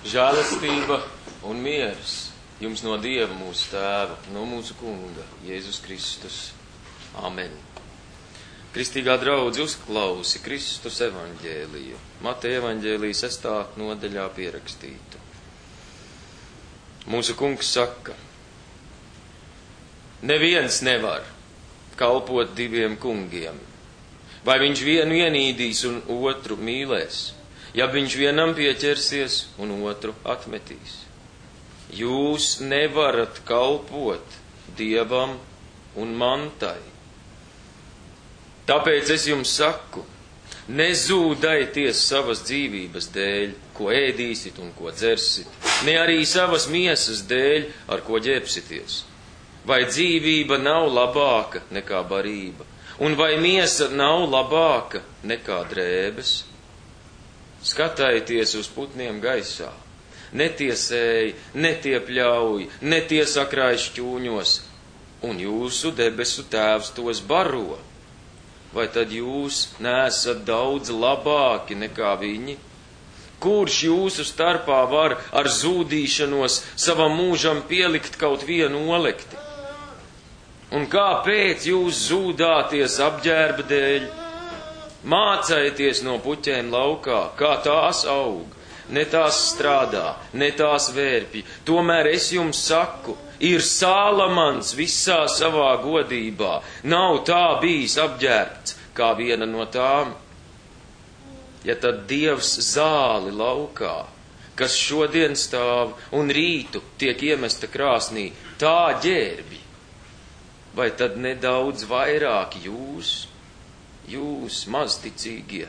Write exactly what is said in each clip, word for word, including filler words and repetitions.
Žēlastība un miers jums no Dieva mūsu Tēva, no mūsu Kunga, Jēzus Kristus. Amen. Kristīgā draudze uzklausi Kristus evaņģēliju, Mateja evaņģēlija sestā nodaļā pierakstītu. Mūsu Kungs saka: neviens nevar kalpot diviem kungiem, vai viņš vienu ienīdīs un otru mīlēs, ja viņš vienam pieķersies un otru atmetīs. Jūs nevarat kalpot Dievam un mantai. Tāpēc es jums saku, nezūdaities savas dzīvības dēļ, ko ēdīsit un ko dzersit, ne arī savas miesas dēļ, ar ko ģērbsities. Vai dzīvība nav labāka nekā barība, un vai miesa nav labāka nekā drēbes? Skatājieties uz putniem gaisā. Ne tie sēj, ne tie pļauj, ne tie sakrāj šķūņos, un jūsu debesu Tēvs tos baro. Vai tad jūs neesat daudz labāki nekā viņi? Kurš jūsu starpā var ar zūdīšanos savam mūžam pielikt kaut vienu olekti? Un kāpēc jūs zūdāties apģērba dēļ? Mācājieties no puķēm laukā, kā tās aug, ne tās strādā, ne tās vērpj. Tomēr es jums saku, ir Sālamans visā savā godībā, nav tā bijis apģērbts kā viena no tām. Ja tad Dievs zāli laukā, kas šodien stāv un rītu tiek iemesta krāsnī, tā ģērbi, vai tad nedaudz vairāk jūs? Jūs mazticīgie.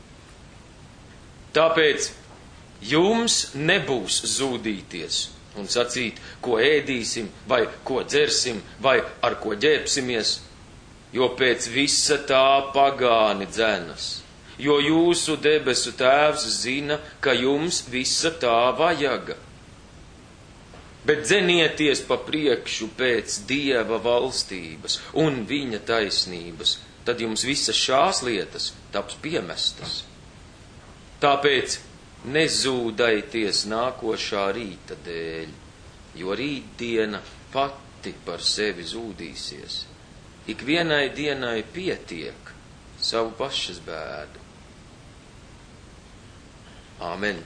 Tāpēc jums nebūs zūdīties un sacīt, ko ēdīsim, vai ko dzersim, vai ar ko ģērbsimies, jo pēc visa tā pagāni dzenas, jo jūsu debesu Tēvs zina, ka jums visa tā vajaga. Bet dzenieties pa priekšu pēc Dieva valstības un viņa taisnības, tad jums visas šās lietas taps piemestas. Tāpēc nezūdaities nākošā rīta dēļ, jo rītdiena pati par sevi zūdīsies. Ikvienai dienai pietiek savu pašas bēdu. Āmen.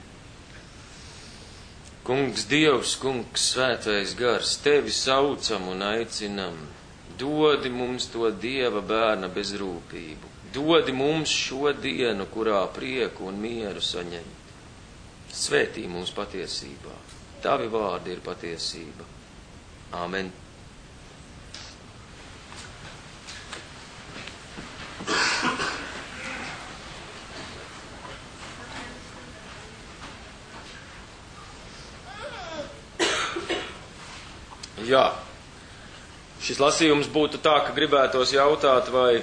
Kungs Dievs, Kungs Svētais Gars, tevi saucam un aicinam. Dodi mums to Dieva bērna bezrūpību. Dodi mums šo dienu, kurā prieku un mieru saņemt. Svētī mūs patiesībā. Tavi vārdi ir patiesība. Āmen. Jā. Šis lasījums būtu tā, ka gribētos jautāt, vai...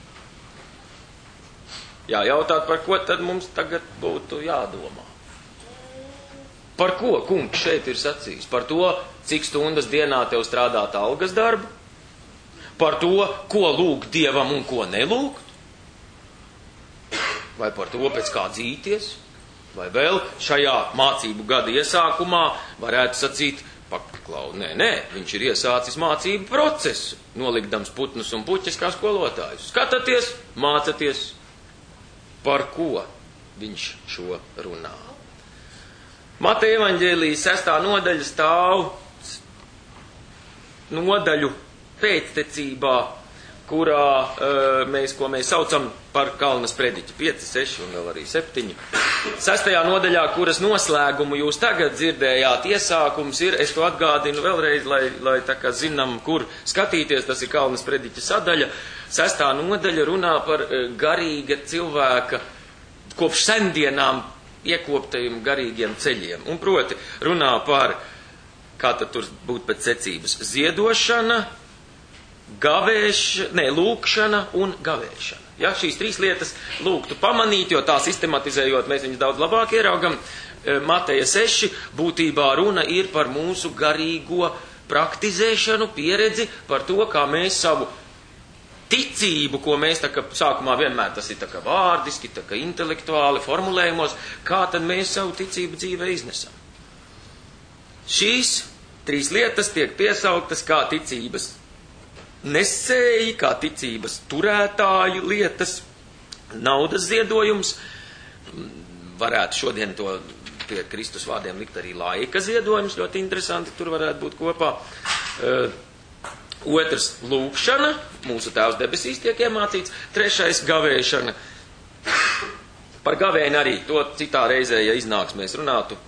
Jā, jautāt, par ko tad mums tagad būtu jādomā. Par ko Kungs šeit ir sacījis? Par to, cik stundas dienā tev strādāt algas darbu? Par to, ko lūgt Dievam un ko nelūgt? Vai par to, pēc kā dzīties? Vai vēl šajā mācību gada iesākumā varētu sacīt... Paklau, nē, nē, viņš ir iesācis mācību procesu, nolikdams putnus un puķes kā skolotājus. Skatāties, mācaties, par ko viņš šo runā. Mateja evaņģēlija sestā nodaļa stāv nodaļu pēctecībā, kurā uh, mēs, ko mēs saucam par kalna sprediķi, pieci, seši un vēl arī septiņi. Sestajā nodaļā, kuras noslēgumu jūs tagad dzirdējāt, iesākums ir, es to atgādinu vēlreiz, lai, lai tā kā zinām, kur skatīties, tas ir kalna sprediķa sadaļa. Sestā nodaļa runā par garīga cilvēka kopš sendienām iekoptajiem garīgiem ceļiem. Un proti runā par, kā tad tur būtu pēc secības, ziedošana, gavēšana, ne, lūkšana un gavēšana. Ja, šīs trīs lietas lūgtu pamanīt, jo tā sistematizējot mēs viņus daudz labāk ieraugam. Mateja seši būtībā runa ir par mūsu garīgo praktizēšanu, pieredzi, par to, kā mēs savu ticību, ko mēs tā kā sākumā vienmēr tas ir tā kā vārdiski, tā kā intelektuāli formulējumos, kā tad mēs savu ticību dzīvē iznesam. Šīs trīs lietas tiek piesauktas kā ticības nesēji, kā ticības turētāju lietas, naudas ziedojums. Varētu šodien to pie Kristus vārdiem likt arī laika ziedojums, ļoti interesanti, tur varētu būt kopā. Uh, otrs – lūkšana, mūsu Tēvs debesīs tiek iemācīts. Trešais – gavēšana. Par gavēni arī, to citā reizē, ja iznāks, mēs runātu,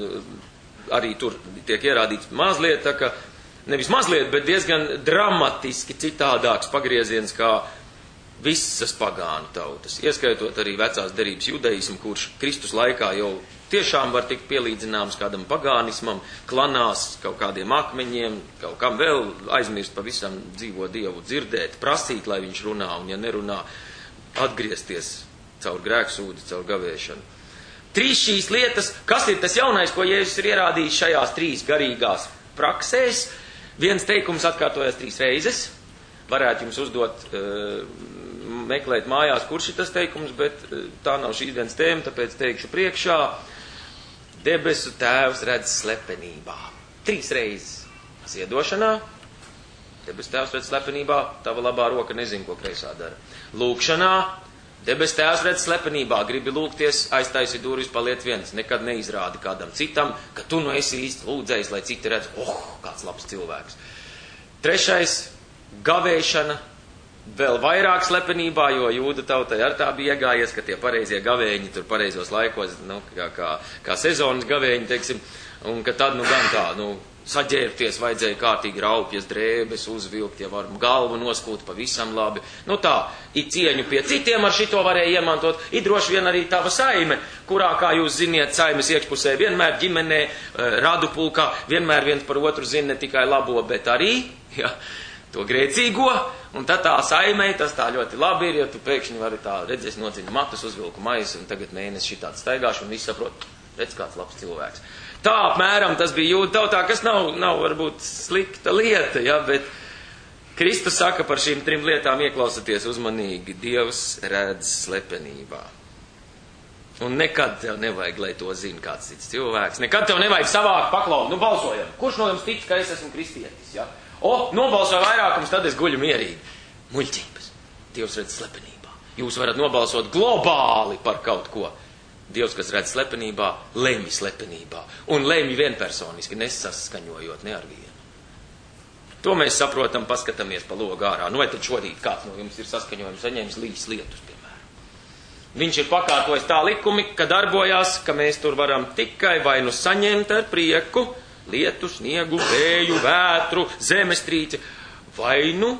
arī tur tiek ierādīts mazliet, tā ka, nevis mazliet, bet diezgan dramatiski citādāks pagrieziens kā visas pagānu tautas, ieskaitot arī vecās derības judaismu, kurš Kristus laikā jau tiešām var tikt pielīdzināms kādam pagānismam, klanās kaut kādiem akmeņiem, kaut kam vēl aizmirst pavisam dzīvo Dievu dzirdēt, prasīt, lai viņš runā, un ja nerunā, atgriezties caur grēksūdi, caur gavēšanu. Trīs šīs lietas, kas ir tas jaunais, ko Jēzus ir ierādījis šajās trīs garīgās praksēs? Viens teikums atkārtojas trīs reizes. Varētu jums uzdot, meklēt mājās, kurš ir tas teikums, bet tā nav šīs dienas tēma, tāpēc teikšu priekšā. Debesu Tēvs redz slepenībā. Trīs reizes. Ziedošanā. Debesu Tēvs redz slepenībā. Tava labā roka nezin, ko kreisā dara. Lūkšanā. Debes Tēvs redz slepenībā, gribi lūgties, aiztaisi durvis, paliec viens, nekad neizrādi kādam citam, ka tu nu esi īsti lūdzējis, lai citi redz, oh, kāds labs cilvēks. Trešais, gavēšana, vēl vairāk slepenībā, jo jūda tautai ar tā bija iegājies, ka tie pareizie gavēņi tur pareizos laikos, nu, kā, kā, kā sezonas gavēņi, teiksim, un ka tad, nu, gan tā, nu, saģērbties vajadzēja kārtīgi raupjas drēbes, uzvilkt, ja var galvu noskūt pavisam labi. Nu tā, ir cieņu pie citiem ar šito varēja iemantot. Ir droši vien arī tava saime, kurā, kā jūs ziniet, saimes iekšpusē vienmēr ģimenē, radu pulkā, vienmēr viens par otru zina ne tikai labo, bet arī, ja, to grēcīgo. Un tad tā saimei tas tā ļoti labi ir, ja tu pēkšņi vari tā redzēs nociņu matus, uzvilku maisu, un tagad mēnesi šitāds staigāšu, un viss saprot, redz kāds labs cilvēks. Tā apmēram tas bija jūda tautā, kas nav, nav varbūt slikta lieta, ja, bet Kristus saka par šīm trim lietām ieklausoties uzmanīgi. Dievs redz slepenībā. Un nekad tev nevajag, lai to zina kāds cits cilvēks. Nekad tev nevajag savākt paklaut. Nu, balsojam. Kurš no jums tic, ka es esmu kristietis, ja? O, nobalsoja vairākums, tad es guļu mierīgi. Muļķības. Dievs redz slepenībā. Jūs varat nobalsot globāli par kaut ko. Dievs, kas redz slepenībā, lemj slepenībā. Un lemj vienpersoniski, nesaskaņojot ne ar vienu. To mēs saprotam, paskatāmies pa logu ārā. Nu, vai tad šorīt kāds no jums ir saskaņojums saņēmis līs lietus, piemēram. Viņš ir pakārtojis tā likumi, ka darbojās, ka mēs tur varam tikai vai nu saņemt ar prieku lietu, sniegu, vēju, vētru, zemestrīci, vai nu,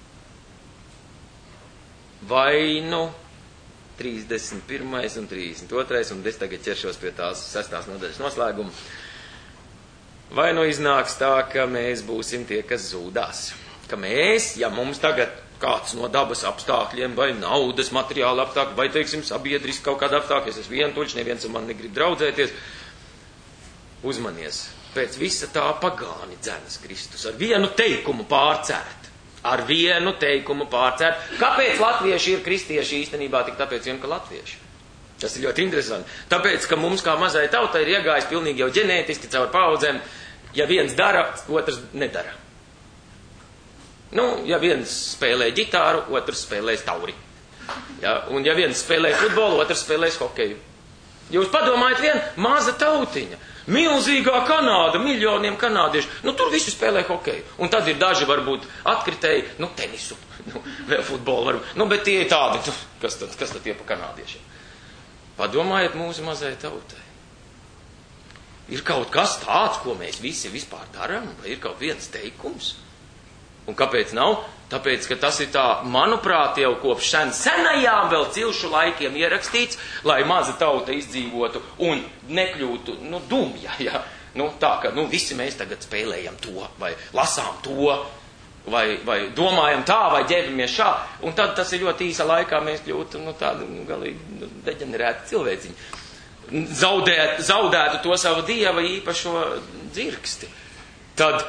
vai nu, trīsdesmit pirmais un trīsdesmit otrais, un es tagad ķeršos pie tās sestās nodaļas noslēguma. Vai nu iznāks tā, ka mēs būsim tie, kas zūdās? Ka mēs, ja mums tagad kāds no dabas apstākļiem, vai naudas materiāla apstākļi, vai, teiksim, sabiedriski kaut kāda apstākļi, es esmu vientuļš, neviens ar man negrib draudzēties, uzmanies, pēc visa tā pagāni dzenas Kristus, ar vienu teikumu pārcērt. Ar vienu teikumu pārcērt. Kāpēc latvieši ir kristieši īstenībā? Tik tāpēc vien, ka latvieši. Tas ir ļoti interesanti. Tāpēc, ka mums kā mazai tautai ir iegājis pilnīgi jau ģenētiski caur paudzēm, ja viens dara, otrs nedara. Nu, ja viens spēlē ģitāru, otrs spēlē stauri. Ja, un ja viens spēlē futbolu, otrs spēlēs hokeju. Jūs padomājiet vien, maza tautiņa. Milzīgā Kanāda, miljoniem kanādiešu. Nu, tur visi spēlē hokeju. Un tad ir daži varbūt atkritēji, nu, tenisu, nu, vēl futbolu varbūt. Nu, bet tie ir tādi, nu, kas tad, kas tad tie pa kanādiešiem? Padomājiet mūsu mazai tautai. Ir kaut kas tāds, ko mēs visi vispār darām, vai ir kaut viens teikums? Un kāpēc nav? Tāpēc, ka tas ir tā, manuprāt, jau kopš sen senajām vēl cilšu laikiem ierakstīts, lai maza tauta izdzīvotu un nekļūtu, nu, dumja, ja? Nu, tā, ka, nu, visi mēs tagad spēlējam to, vai lasām to, vai, vai domājam tā, vai ģēbamies šā, un tad tas ir ļoti īsa laikā mēs kļūtu, nu, tādu, nu, galīgi, nu, deģenerētu cilvēciņu. Zaudēt, zaudētu to savu dieva īpašo dzirksti. Tad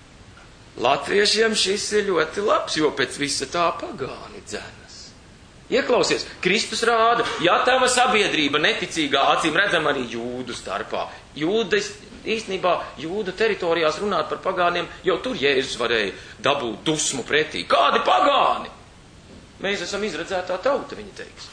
latviešiem šis ir ļoti labs, jo pēc visa tā pagāni dzenas. Ieklausies, Kristus rāda, ja tava sabiedrība neticīgā, acīm redzam arī jūdu starpā. Jūdas, īstenībā, jūdu teritorijās runāt par pagāniem, jau tur Jēzus varēja dabūt dusmu pretī. Kādi pagāni? Mēs esam izredzētā tauta, viņi teiks.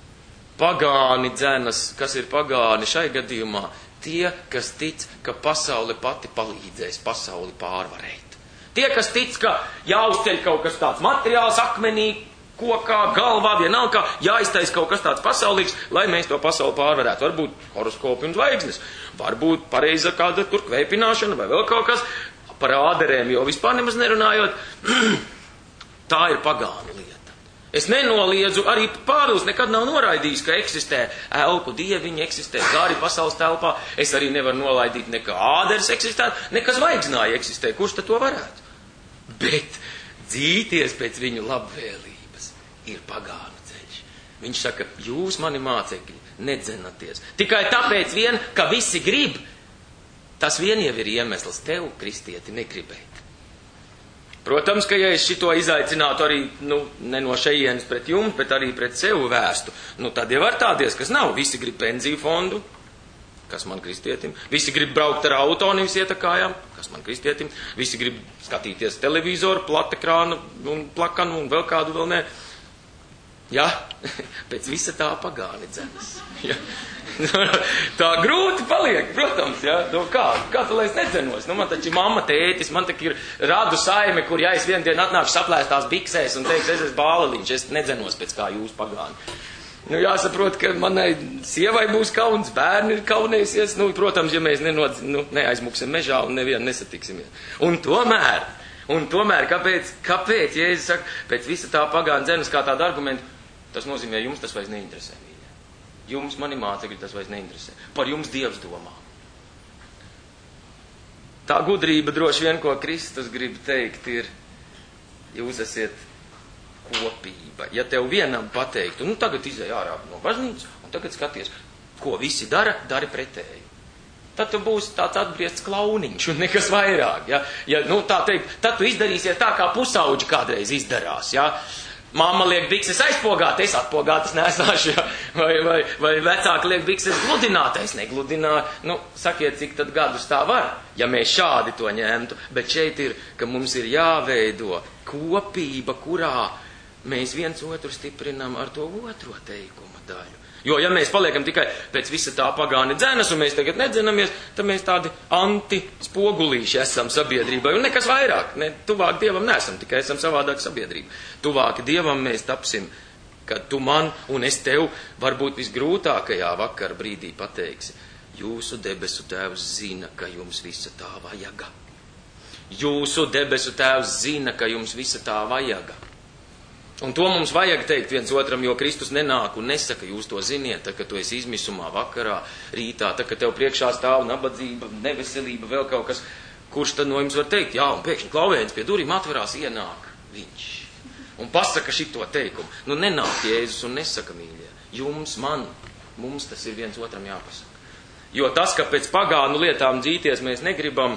Pagāni dzenas, kas ir pagāni šai gadījumā, tie, kas tic, ka pasaule pati palīdzēs pasauli pārvarēt. Tie, kas tic, ka jāuzceļ kaut kas tāds materiāls, akmenī, kokā, galvā, vienalga, jāiztais kaut kas tāds pasaulīgs, lai mēs to pasauli pārvarētu. Varbūt horoskopi un zvaigznes, varbūt pareiza kāda tur kvēpināšana vai vēl kaut kas par āderēm, jo vispār nemaz nerunājot. Tā ir pagānu lieta. Es nenoliedzu, arī Pāvils nekad nav noraidījis, ka eksistē elpu dieviņi, eksistē gari pasaules telpā. Es arī nevaru nolaidīt ne ka āderes eksistē, ne ka zvaigznāji eksistē. Kurš tad to varētu? Bet dzīties pēc viņu labvēlības ir pagānu ceļš. Viņš saka, jūs mani mācekļi nedzenaties. Tikai tāpēc vien, ka visi grib, tas vien jau ir iemesls tev, kristieti, negribēt. Protams, ka ja es šito izaicinātu arī, nu, ne no šejienes pret jums, bet arī pret sevi vērstu, nu, tad jau var tādies, kas nav. Visi grib pensiju fondu, kas man kristietim. Visi grib braukt ar auto, nevis iet ar kājām, kas man kristietim. Visi grib skatīties televizoru, platekrānu un plakanu un vēl kādu vēl ne. Ja, pēc visa tā pagāni dzenas. Ja. Tā grūti paliek, protams, ja. Nu, kā, kā tu, lai es nedzenos? Nu, man taču mamma, tētis, man taču ir radu saime, kur ja es vienu dienu atnākšu saplēstās biksēs un teiks, es esmu bāleliņš, es nedzenos pēc kā jūs pagāni. Nu, jāsaprot, ka manai sievai būs kauns, bērni ir kaunēsies, nu, protams, ja mēs nenodz, nu, neaizmuksim mežā un nevienu nesatiksimies. Un tomēr, un tomēr, kāpēc, kāpēc, ja es saku, pēc visa tā pagāna dzenas kā tāda argumenta, tas nozīmē, jums tas vairs neinteresē, mīļā. Jums, mani mācekļi, tas vairs neinteresē. Par jums Dievs domā. Tā gudrība droši vien, ko Kristus grib teikt, ir, jūs esiet kopība. Ja tev vienam pateiktu, nu tagad izej ārā no baznīcas, un tagad skaties, ko visi dara, dari pretēji. Tad tu būsi tāds atgriezts klauniņš un nekas vairāk. Ja? Ja, nu, tā teikt, tad tu izdarīsies tā, kā pusauģi kādreiz izdarās. Ja? Mamma liek bikses aizpogāt, es atpogātas nesāšu, ja? vai, vai, vai vecāki liek bikses gludināt, es negludināju. Nu, sakiet, cik tad gadus tā var, ja mēs šādi to ņemtu. Bet šeit ir, ka mums ir jāveido kopība, kurā mēs viens otru stiprinām ar to otro teikuma daļu. Jo, ja mēs paliekam tikai pēc visa tā pagāni dzenas, un mēs tagad nedzenamies, tad mēs tādi anti-spogulīši esam sabiedrībai, un nekas vairāk, ne, tuvāk Dievam neesam, tikai esam savādāk sabiedrība. Tuvāk Dievam mēs tapsim, kad tu man un es tev varbūt visgrūtākajā vakara brīdī pateiksi, jūsu debesu tēvs zina, ka jums visa tā vajaga. Jūsu debesu tēvs zina, ka jums visa tā vajaga. Un to mums vajag teikt viens otram, jo Kristus nenāk un nesaka, jūs to ziniet, tā, ka tu esi izmisumā vakarā, rītā, tā, ka tev priekšā stāv nabadzība, neveselība, vēl kaut kas, kurš tad no jums var teikt, jā, un pēkšņi klauvēns pie durīm atverās, ienāk viņš. Un pasaka šito teikumu. Nu, nenāk Jēzus un nesaka, mīļie, jums, man, mums tas ir viens otram jāpasaka. Jo tas, ka pēc pagānu lietām dzīties mēs negribam,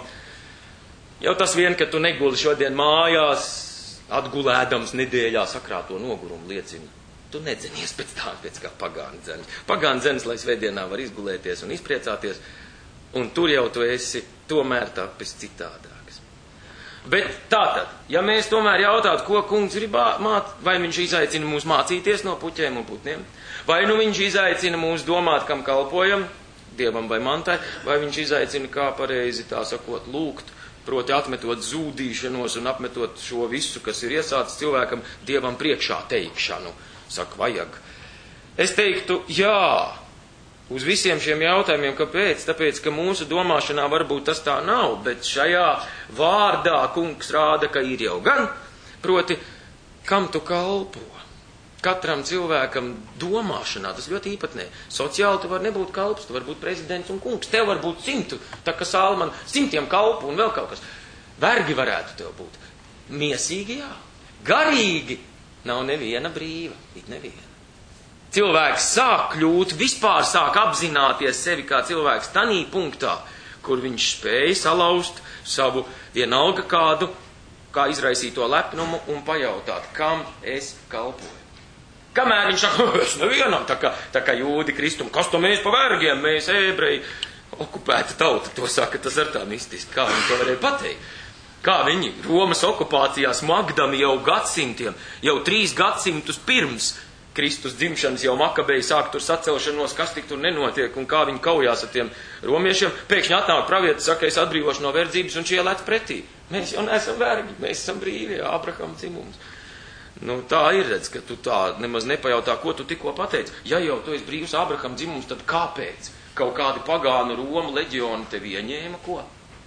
jau tas vien, ka tu neguli šodien mājās, atgulēdams nedēļā sakrāto nogurumu liecina. Tu nedzenies pēc tā, pēc kā pagāni dzenes. Pagāni dzenes, lai svētdienā var izgulēties un izpriecāties, un tur jau tu esi tomēr tāpēc citādāks. Bet tātad, ja mēs tomēr jautātu, ko kungs grib māt, vai viņš izaicina mūs mācīties no puķiem un putniem, vai nu viņš izaicina mūs domāt, kam kalpojam, Dievam vai mantai, vai viņš izaicina, kā pareizi tā sakot, lūgt, proti atmetot zūdīšanos un apmetot šo visu, kas ir iesācis cilvēkam Dievam priekšā teikšanu. Saka, vajag. Es teiktu, jā, uz visiem šiem jautājumiem, kāpēc? Tāpēc, ka mūsu domāšanā varbūt tas tā nav, bet šajā vārdā kungs rāda, ka ir jau gan, proti, kam tu kalpo. Katram cilvēkam domāšanā, tas ļoti īpatnē. Sociāli tu var nebūt kalps, tu var būt prezidents un kungs. Tev var būt simtu, tā kā Salman, simtiem kalpu un vēl kaut kas. Vergi varētu tev būt. Miesīgi, jā. Garīgi nav neviena brīva, it neviena. Cilvēks sāk kļūt, vispār sāk apzināties sevi kā cilvēks tanī punktā, kur viņš spēja salauzt savu vienalga kādu, kā izraisīt to lepnumu un pajautāt, kam es kalpoju. Kamēr viņš saka, es nevienam, tā kā, tā kā jūdi kristumu, kas to mēs pa vergiem, mēs ebreji, okupēta tauta, to saka, tas ar tā mistiski, kā viņi to varēja pateikt. Kā viņi Romas okupācijās Magdami jau gadsimtiem, jau trīs gadsimtus pirms Kristus dzimšanas jau Makabeji sāk tur sacelšanos, kas tik tur nenotiek un kā viņi kaujās ar tiem romiešiem. Pēkšņi atnāk pravietis, saka, es atbrīvošu no verdzības un šie lec pretī. Mēs jau neesam vergi, mēs esam brīvi, Ābrahama dzimums. Nu, tā ir, redz, ka tu tā nemaz nepajautā, ko tu tikko pateici. Ja jau tu esi brīvs Ābrahama dzimums, tad kāpēc? Kaut kādi pagānu Romu leģioni tevi ieņēma, ko?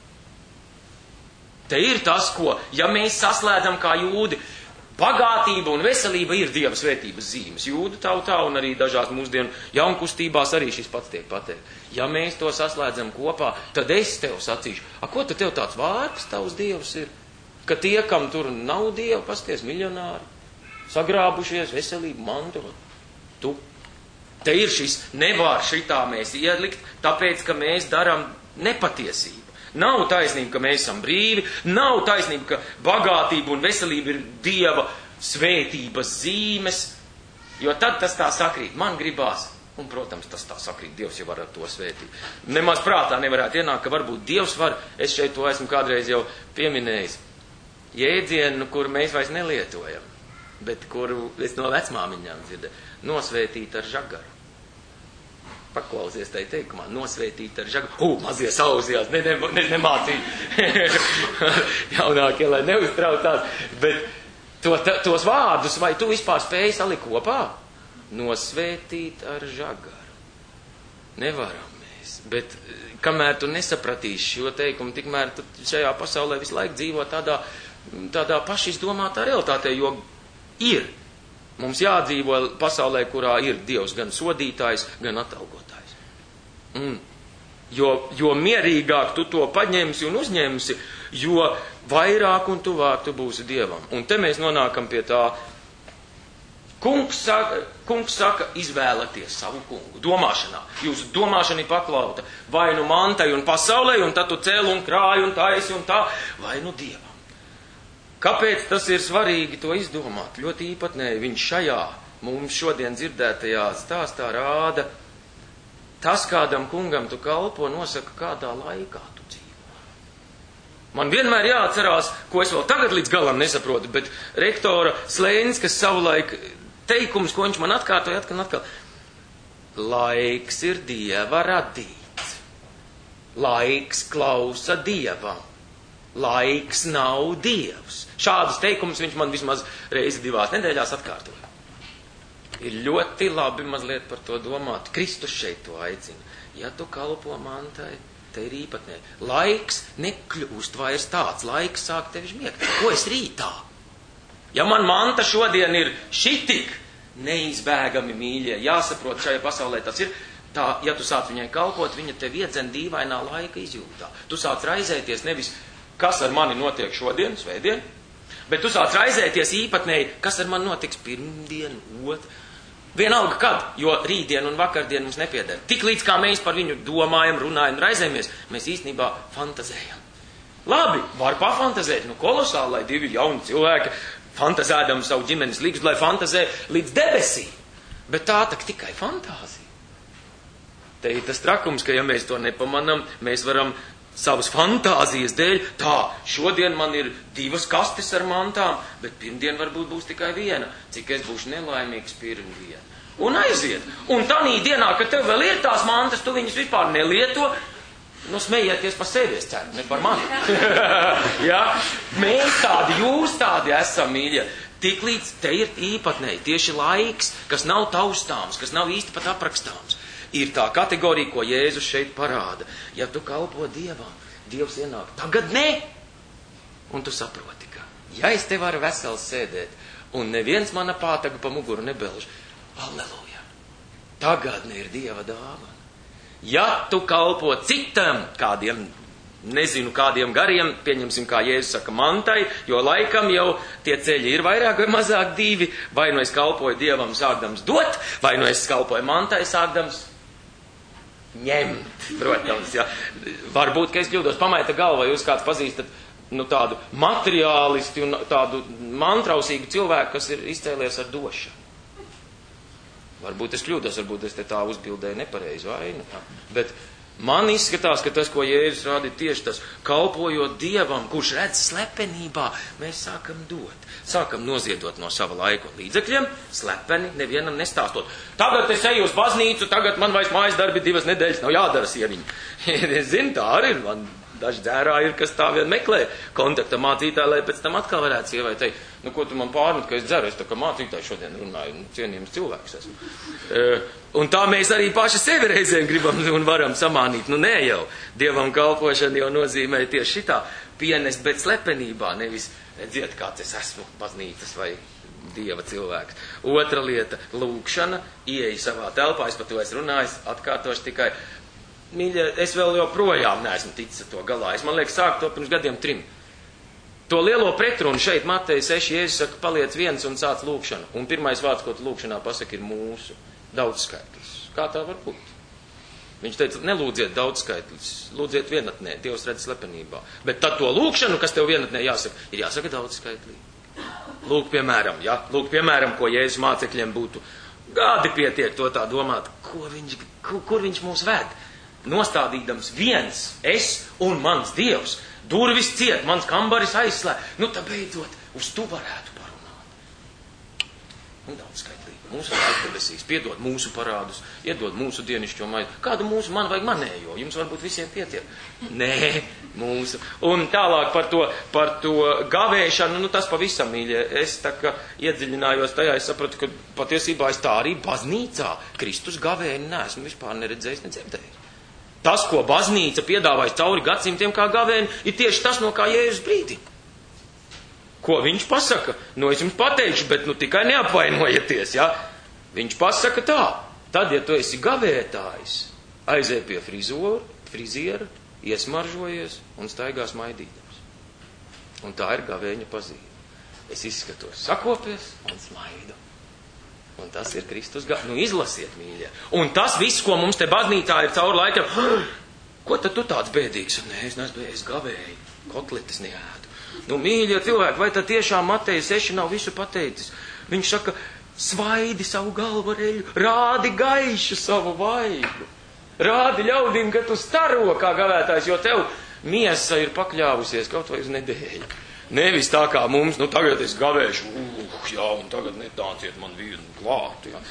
Te ir tas, ko, ja mēs saslēdzam kā jūdi, bagātība un veselība ir Dieva svētības zīmes. Jūdu tautā un arī dažās mūsdienu jaunkustībās arī šis pats tiek pateikt. Ja mēs to saslēdzam kopā, tad es tev sacīšu. A, ko tad tev tāds vārgs tavs Dievs ir? Ka tie, kam tur nav Dieva, pasties miljonāri, sagrābušies, veselību, mantot. Tu. Te ir šis, nevar šitā mēs ielikt, tāpēc, ka mēs daram nepatiesību. Nav taisnība, ka mēs esam brīvi, nav taisnība, ka bagātība un veselība ir Dieva svētības zīmes, jo tad tas tā sakrīt. Man gribās, un, protams, tas tā sakrīt, Dievs jau var ar to svētīt. Nemaz prātā nevarētu ienākt, ka varbūt Dievs var, es šeit to esmu kādreiz jau pieminējis, jēdzienu, kur mēs vairs nelietojam, bet kuru es no vecmāmiņām dzirdēju, nosvētīt ar žagaru. Paklausies tai teikumā, nosvētīt ar žagaru. Hu, mazie sauzījās, ne, ne, ne, nemācīja. Jaunākie, lai neuztraucās. Bet to, ta, tos vārdus, vai tu vispār spēji salikt kopā? Nosvētīt ar žagaru. Nevaram mēs. Bet kamēr tu nesapratīsi šo teikumu, tikmēr tu šajā pasaulē visu laiku dzīvo tādā, tādā pašizdomātā realitātē, jo ir. Mums jādzīvo pasaulē, kurā ir Dievs gan sodītājs, gan atalgotājs. Mm. Jo, jo mierīgāk tu to paņemsi un uzņemsi, jo vairāk un tuvāk tu būsi Dievam. Un te mēs nonākam pie tā. Kungs saka, kungs saka izvēlaties savu kungu. Domāšanā. Jūsu domāšana ir paklauta vai nu mantai un pasaulē, un tad tu cēl un krāj un taisi un tā, vai nu Dievam. Kāpēc tas ir svarīgi to izdomāt? Ļoti īpatnēji viņš šajā mums šodien dzirdētajā stāstā rāda, tas kādam kungam tu kalpo, nosaka, kādā laikā tu dzīvo. Man vienmēr jāatcerās, ko es vēl tagad līdz galam nesaprotu, bet rektora Slēnis, kas savulaik teikums, ko viņš man atkārtoja atkal un atkal. Laiks ir Dieva radīts. Laiks klausa Dievam. Laiks nav Dievs. Šādus teikumus viņš man vismaz reizi divās nedēļās atkārtoja. Ir ļoti labi mazliet par to domāt. Kristus šeit to aicina. Ja tu kalpo mantai, te ir īpatnē. Laiks nekļūst vairs tāds. Laiks sāk tevi žmiegt. Ko es rītā? Ja man manta šodien ir šitik neizbēgami mīļie, jāsaprot šajā pasaulē tas ir, tā, ja tu sāc viņai kalpot, viņa tevi iedzen dīvainā laika izjūtā. Tu sāc raizēties nevis kas ar mani notiek šodien, svētdien, bet tu sāc raizēties īpatnēji, kas ar mani notiks pirmdien, ot. Vienalga kad, jo rītdien un vakardien mums nepieder. Tik līdz kā mēs par viņu domājam, runājam, raizējamies, mēs īstenībā fantazējam. Labi, var pafantazēt, nu kolosāli, lai divi jauni cilvēki fantazēdam savu ģimenes līgstu, lai fantazē līdz debesīm. Bet tā tak tikai fantāzija. Te ir tas trakums, ka ja mēs to nepamanam, mēs varam savas fantāzijas dēļ, tā, šodien man ir divas kastes ar mantām, bet pirmdien varbūt būs tikai viena, cik es būšu nelaimīgs pirmdien. Un aiziet. Un tanī dienā, kad tev vēl ir tās mantas, tu viņas vispār nelieto, nu smējieties par sevi, es ceru, ne par mani. Ja? Mēs tādi, jūs tādi esam, mīļie. Tik līdz te ir īpatnēji tieši laiks, kas nav taustāms, kas nav īsti pat aprakstāms. Ir tā kategorija, ko Jēzus šeit parāda. Ja tu kalpo Dievam, Dievs ienāk. Tagad ne! Un tu saproti, ka ja es te varu vesels sēdēt, un neviens mana pātaga pa muguru nebelž, alleluja! Tagadne ir Dieva dāvana. Ja tu kalpo citam, kādiem, nezinu, kādiem gariem, pieņemsim, kā Jēzus saka, mantai, jo laikam jau tie ceļi ir vairāk vai mazāk divi, vai nu es kalpoju Dievam sākdams dot, vai nu es kalpoju mantai sākdams ņemt, protams, jā. Varbūt, ka es kļūdos, pamaita galva, vai jūs kāds pazīstat, nu, tādu materiālisti un tādu mantrausīgu cilvēku, kas ir izcēlies ar došanu. Varbūt es kļūdos, varbūt es te tā uzbildēju nepareizu vainu. Ja? Bet man izskatās, ka tas, ko Jēzus rādīja, tieši tas, kalpojot Dievam, kurš redz slepenībā, mēs sākam dot. Sākam noziedot no sava laika un līdzekļiem, slepeni, nevienam nestāstot. Tagad es eju uz baznīcu, tagad man vairs mājas darbi divas nedēļas nav jādara sieviņi. Es zinu, tā arī ir. Man daži dzērā ir, kas tā vien meklē kontakta mācītāju, lai pēc tam atkal varētu sievai teikt, nu ko tu man pārmet, ka es dzeru, es tā kā mācītāju šodien runāju, nu, cienījums cilvēks esmu. Uh, un tā mēs arī paši sevi reizēm gribam un varam samānīt. Nu nē jau, Dievam kalpošana jau nozīmē tieši šitā pienest, bet slepenībā, nevis redziet, kāds es esmu, baznīcas vai Dieva cilvēks. Otra lieta, lūkšana, ieeja savā telpā, es par to esmu runājis, atkārtošu tikai. Mīļie, es vēl joprojām neesmu ticis to galā. Es, man liekas, sāku to pirms gadiem trim. To lielo pretrunu šeit, Mateja seši, Jēzus saka, paliec viens un sāc lūkšanu. Un pirmais vārds, ko tu lūkšanā pasaka, ir mūsu daudzskaitlis. Kā tā var būt? Viņš teica, nelūdziet daudzskaitlis, lūdziet vienatnē, Dievs redz slepenībā. Bet tad to lūkšanu, kas tev vienatnē jāsaka, ir jāsaka daudzskaitlī. Lūk, piemēram, ja? Lūk, piemēram, ko Jēzus mācekļiem būtu gadi pietiek to tā domāt, ko viņš, kur, kur viņš mūs ved. Nostādīdams viens, es un mans Dievs, durvis ciet, mans kambaris aizslē, nu tā beidzot uz tu varētu parunāt. Un daudz skaitlīgi. Mūsu vārds debesīs, piedod mūsu parādus, iedod mūsu dienišķo maizi. Kādu mūsu man vajag manējo? Jums varbūt visiem pietiek. Nē, mūsu. Un tālāk par to, par to gavēšanu, nu tas pavisam mīļie. Es tā kā iedziļinājos tajā, es sapratu, ka patiesībā es tā arī baznīcā Kristus gavēni neesmu vispār neredzējis, nedzirdējis. Tas, ko baznīca piedāvājas cauri gadsimtiem kā gavēni, ir tieši tas, no kā Jēzus brīdina. Ko viņš pasaka? Nu, es jums pateikšu, bet nu tikai neapvainojieties, ja? Viņš pasaka tā. Tad, ja tu esi gavētājs, aizej pie frizoru, friziera, iesmaržojies un staigās maidīdams. Un tā ir gavēņa pazīme. Es izskatos sakopies un smaidu. Un tas ir Kristus gavēņa. Nu, izlasiet, mīļie. Un tas viss, ko mums te baznīcā ir cauri laikam, ko tad tu tāds bēdīgs? Nē, es neesmu bēdīgs gavēji, kotletes neēdu. Nu, mīļie cilvēki, vai tad tiešām Mateja seši nav visu pateicis? Viņš saka, svaidi savu galvu reļu, rādi gaišu savu vaigu. Rādi ļaudīm, ka tu staro kā gavētājs, jo tev miesa ir pakļāvusies kaut vai uz nedēļu. Nevis tā kā mums, nu tagad es gavēšu, uh, jā, un tagad netāciet man vienu klāt, jā.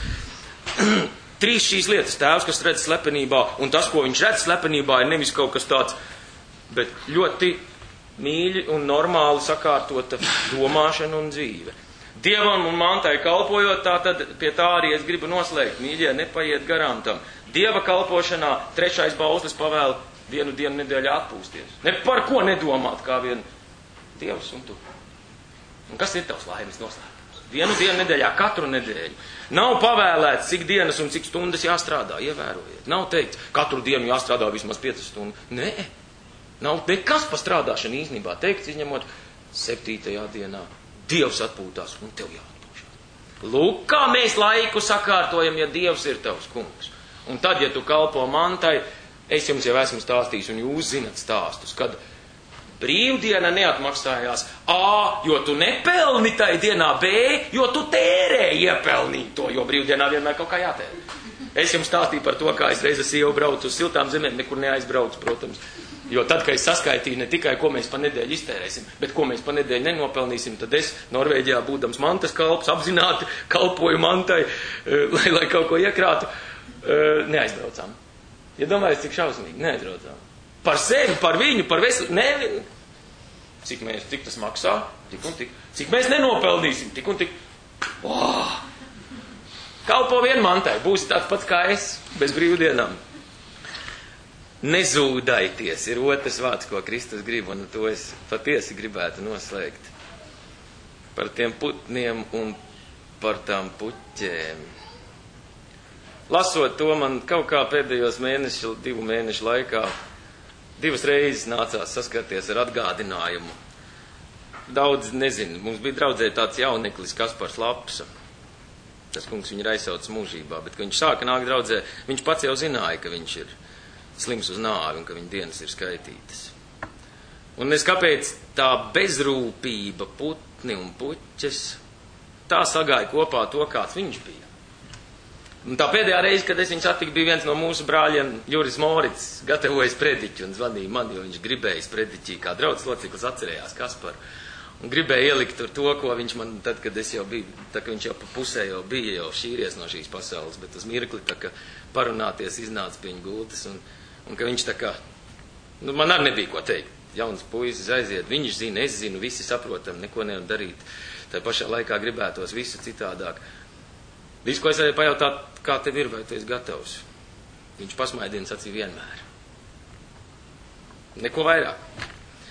Trīs šīs lietas, tēvs, kas redz slepenībā, un tas, ko viņš redz slepenībā, ir nevis kaut kas tāds, bet ļoti mīļi un normāli sakārtota domāšana un dzīve. Dievam un mantai kalpojot, tā tad pie tā arī es gribu noslēgt. Mīļie, nepaiet garām tam. Dieva kalpošanā trešais bauslis pavēl vienu dienu nedēļā atpūsties. Ne par ko nedomāt, kā vien Dievs un tu. Un kas ir tavs laimes noslēgums? Vienu dienu nedēļā, katru nedēļu. Nav pavēlēts, cik dienas un cik stundas jāstrādā, ievērojiet. Nav teikts, katru dienu jāstrādā vismaz piecas stundas. Nē. Nav nekas pa strādāšanu īstenībā teikts, izņemot septītajā dienā. Dievs atpūtās un tev jāatpūšās. Lūk, kā mēs laiku sakārtojam, ja Dievs ir tavs kungs. Un tad, ja tu kalpo mantai, es jums jau esmu stāstījis, un jūs zinat stāstus, kad brīvdiena neatmaksājās A, jo tu nepelni tai dienā, B, jo tu tērēji iepelnīt to, jo brīvdienā vienmēr kaut kā jātērē. Es jums stāstīju par to, kā es reiz sievu braucu uz siltām zemēm, nekur neaizbraucu, protams. Jo tad, kad es saskaitīju ne tikai, ko mēs pa nedēļu iztērēsim, bet ko mēs pa nedēļu nenopelnīsim, tad es Norvēģijā būdams mantas kalps, apzināti kalpoju mantai, lai, lai kaut ko iekrātu, neaizbraucām. Ja domājies, cik šausmīgi, neaizbraucām. Par sevi, par viņu, par veselību, ne, cik mēs, cik tas maksā, tik un tik. Cik mēs nenopelnīsim, tik un tik. Oh! Kalpo vien mantai, būsi tāds pats kā es, bez brīvdienām. Nezūdaities ir otrs vārds, ko Kristus grib, un to es patiesi gribētu noslēgt. Par tiem putniem un par tām puķēm. Lasot to, man kaut kā pēdējos mēnešu, divu mēnešu laikā divas reizes nācās saskarties ar atgādinājumu. Daudz nezinu, mums bija draudzē tāds jauneklis Kaspars Lapsa. Tas kungs viņu ir aizsaucis mūžībā, bet, kad viņš sāka nākt draudzē, viņš pats jau zināja, ka viņš ir slims uz nāvi un ka viņa dienas ir skaitītas. Un es kāpēc tā bezrūpība, putni un puķes, tā sagāja kopā to, kāds viņš bija. Un tā pēdējā reize, kad es viņu satiku, bija viens no mūsu brāļiem, Juris Morits, gatavojas prediķi un zvanīja man, jo viņš gribēja prediķī, kā draudzes loceklis atcerējās Kasparu. Un gribēja ielikt tur to, ko viņš man, tad, kad es jau biju, tā ka viņš jau pa pusē jau bija, jau šīries no šīs pasaules, bet uz mirkli tā kā parunāties iznāca pie viņa gultas, un, un ka viņš tā kā, nu man arī nebija ko teikt. Jauns puisis aiziet, viņš zina, es zinu, visi saprotam, neko nevar darīt. Tā pašā laikā gribētos visu citādāk. Visu, ko es arī pajautāt, kā tev ir, vai tu esi gatavs? Viņš pasmaidina, sacīja vienmēr. Neko vairāk.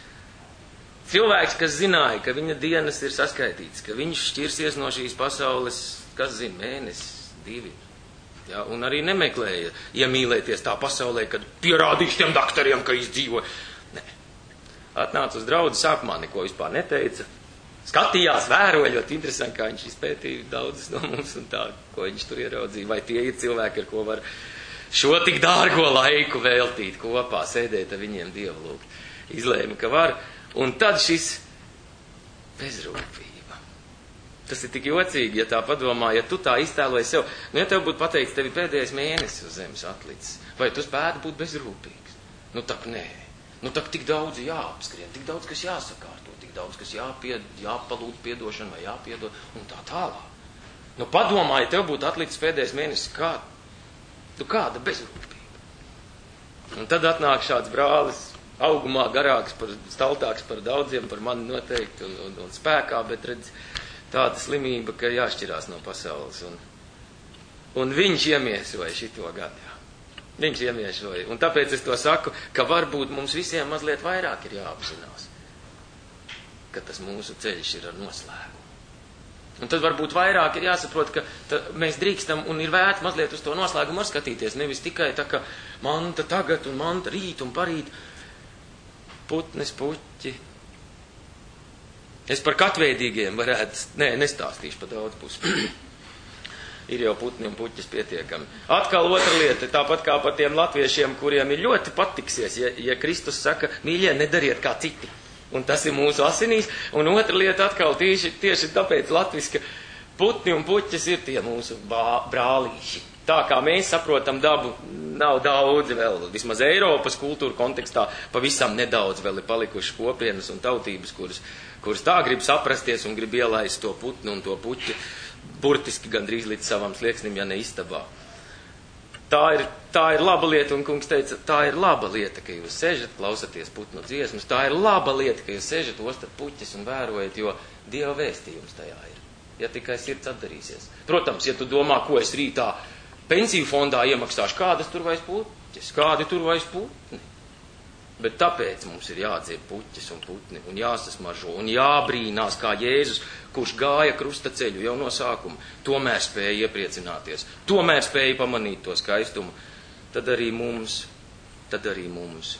Cilvēks, kas zināja, ka viņa dienas ir saskaitītas, ka viņš šķirsies no šīs pasaules, kas zina, mēnesis, divi. Ja, un arī nemeklēja iemīlēties tā pasaulē, kad pierādīs tiem daktariem, ka izdzīvo. Nē. Atnāca uz draudzi, sākumā neko vispār neteica. Skatījās, vēroja, ļoti interesanti, kā viņš izpētīja daudzas no mums un tā, ko viņš tur ieraudzīja. Vai tie ir cilvēki, ar ko var šo tik dārgo laiku veltīt kopā, sēdēt ar viņiem Dievu lūgt. Izlēma, ka var. Un tad šis bezrūpība. Tas ir tik jocīgi, ja tā padomā, ja tu tā iztēloji sev. Nu, ja tev būtu pateikts, tevi pēdējais mēnesis uz zemes atlicis, vai tu spētu būt bezrūpīgs? Nu, tak nē. Nu, tak tik daudz jāapskrien, tik daudz, kas jāsakārto, tik daudz, kas jāpied, jāpalūd piedošanu vai jāpiedod, un tā tālāk. Nu, padomā, ja tev būtu atlicis pēdējais mēnesis, kā, nu, kāda bezrūpība? Un tad atnāk šāds brālis, augumā garāks, par, staltāks par daudziem, par mani noteikti, un, un, un spēkā, bet redz, tāda slimība, ka jāšķirās no pasaules. Un, un viņš iemiesoja šito gadu. Viņš iemiesoja. Un tāpēc es to saku, ka varbūt mums visiem mazliet vairāk ir jāapzinās, ka tas mūsu ceļš ir ar noslēgumu. Un tad varbūt vairāk ir jāsaprot, ka ta, mēs drīkstam un ir vērts mazliet uz to noslēgumu skatīties. Nevis tikai tā, ka manta tagad un manta rīt un parīt. Putnes, puķi. Es par katveidīgiem varētu, nē, nestāstīšu pa daudz pusi. Ir jau putni un puķis pietiekami. Atkal otra lieta, tāpat kā par tiem latviešiem, kuriem ir ļoti patiksies, ja, ja Kristus saka, mīļie, nedariet kā citi. Un tas ir mūsu asinīs. Un otra lieta atkal tieši, tieši tāpēc latviski putni un puķis ir tie mūsu bā, brālīši. Tā kā mēs saprotam dabu, nav daudz vēl, vismaz Eiropas kultūra kontekstā, pavisam nedaudz vēl ir palikuši kopienas un tautības, kuras, kuras tā grib saprasties un grib ielaist to putni un to puķi, burtiski gandrīz līdz savam slieksnim, ja ne istabā. Tā ir, tā ir laba lieta, un kungs teica, tā ir laba lieta, ka jūs sežat, klausaties putnu dziesmas, tā ir laba lieta, ka jūs sežat, ostat puķis un vērojat, jo Dieva vēstījums tajā ir, ja tikai sirds atdarīsies. Protams, ja tu domā, ko es rītā pensiju fondā iemaksāšu, kādas tur vairs puķis, kādi tur vairs putni. Bet tāpēc mums ir jādzird puķis un putni, un jāsasmaržo, un jābrīnās, kā Jēzus, kurš gāja krusta ceļu jau no sākuma, tomēr spēja iepriecināties, tomēr spēja pamanīt to skaistumu. Tad arī mums, tad arī mums.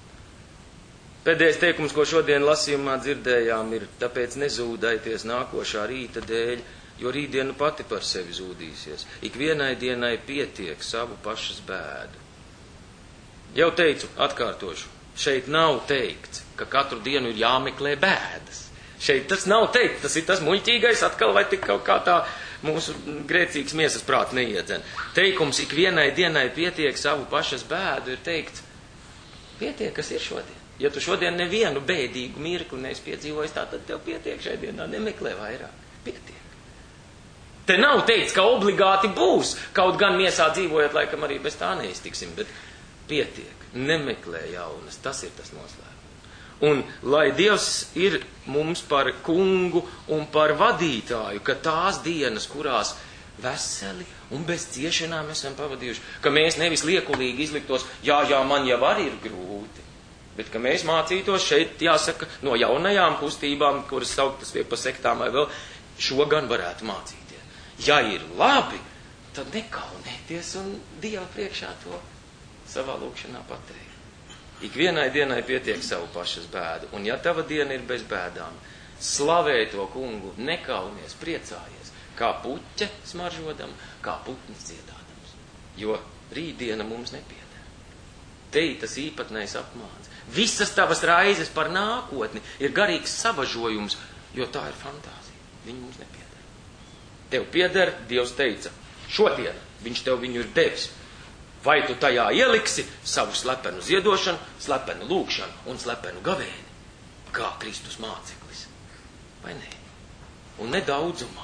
Pēdējais teikums, ko šodien lasījumā dzirdējām, ir, tāpēc nezūdaities nākošā rīta dēļ, jo rītdiena pati par sevi zūdīsies. Ik vienai dienai pietiek savu pašas bēdu. Jau teicu, atkārtošu, šeit nav teikts, ka katru dienu ir jāmeklē bēdas. Šeit tas nav teikts, tas ir tas muļķīgais atkal, vai tik kaut kā tā mūsu grēcīgs miesas prāts neiedzen. Teikums, ik vienai dienai pietiek savu pašas bēdu, ir teikts, pietiek, kas ir šodien. Ja tu šodien nevienu bēdīgu mirkli neesi piedzīvojis, tā tad tev pietiek šai dienā, nemeklē vairāk. Pietiek. Te nav teikts, ka obligāti būs, kaut gan miesā dzīvojot, laikam arī bez tā neiztiksim, bet pietiek, nemeklē jaunas, tas ir tas noslēgums. Un lai Dievs ir mums par kungu un par vadītāju, ka tās dienas, kurās veseli un bez ciešanām esam pavadījuši, ka mēs nevis liekulīgi izliktos, jā, jā, man jau arī ir grūti, bet ka mēs mācītos šeit, jāsaka, no jaunajām kustībām, kuras sauktas vie pa sektām vai vēl, šo gan varētu mācīties. Ja ir labi, tad nekaunēties un Dieva priekšā to savā lūkšanā pateikt. Ik vienai dienai pietiek savu pašas bēdu, un ja tava diena ir bez bēdām, slavē to kungu, nekaunies, priecājies, kā puķe smaržodam, kā putnis dziedādams, jo rītdiena mums nepieder. Te ir tas īpatnējs apmāns. Visas tavas raizes par nākotni ir garīgs savažojums, jo tā ir fantāzija. Viņi mums nepieder. Tev pieder, Dievs teica, šodien, Viņš tev viņu ir devis. Vai tu tajā ieliksi savu slepenu ziedošanu, slepenu lūgšanu un slepenu gavēni, kā Kristus māceklis? Vai ne? Un nedaudzumā.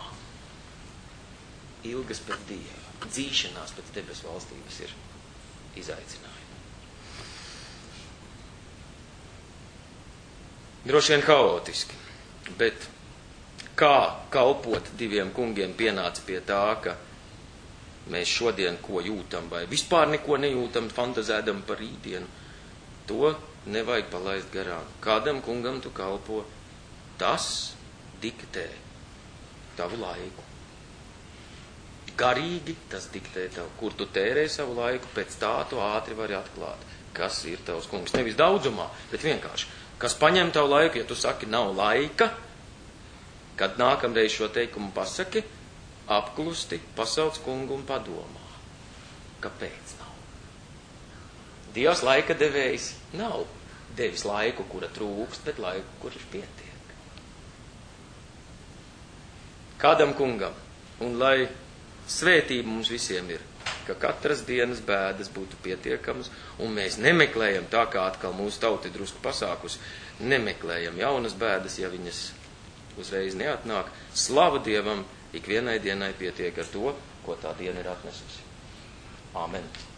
Ilgas pēc Dieva, dzīšanās pēc debesu valstības ir izaicinājumi. Droši vien haotiski, bet kā kalpot diviem kungiem pienāca pie tā, ka mēs šodien ko jūtam vai vispār neko nejūtam, fantazēdam par rītdienu, to nevajag palaist garām. Kādam kungam tu kalpo, tas diktē tavu laiku. Garīgi tas diktē tev, kur tu tērē savu laiku, pēc tā tu ātri vari atklāt, kas ir tavs kungs. Nevis daudzumā, bet vienkārši, kas paņem tavu laiku, ja tu saki, nav laika, kad nākamreiz šo teikumu pasaki, apklusti, pasauc kungu un padomā. Kāpēc nav? Dievs laika devējs nav devis laiku, kura trūkst, bet laiku, kurš pietiek. Kādam kungam, un lai svētība mums visiem ir, ka katras dienas bēdas būtu pietiekamas, un mēs nemeklējam tā, kā atkal mūsu tauti drusku pasākus, nemeklējam jaunas bēdas, ja viņas uzreiz neatnāk. Slavu Dievam, ikvienai dienai pietiek ar to, ko tā diena ir atnesusi. Āmen.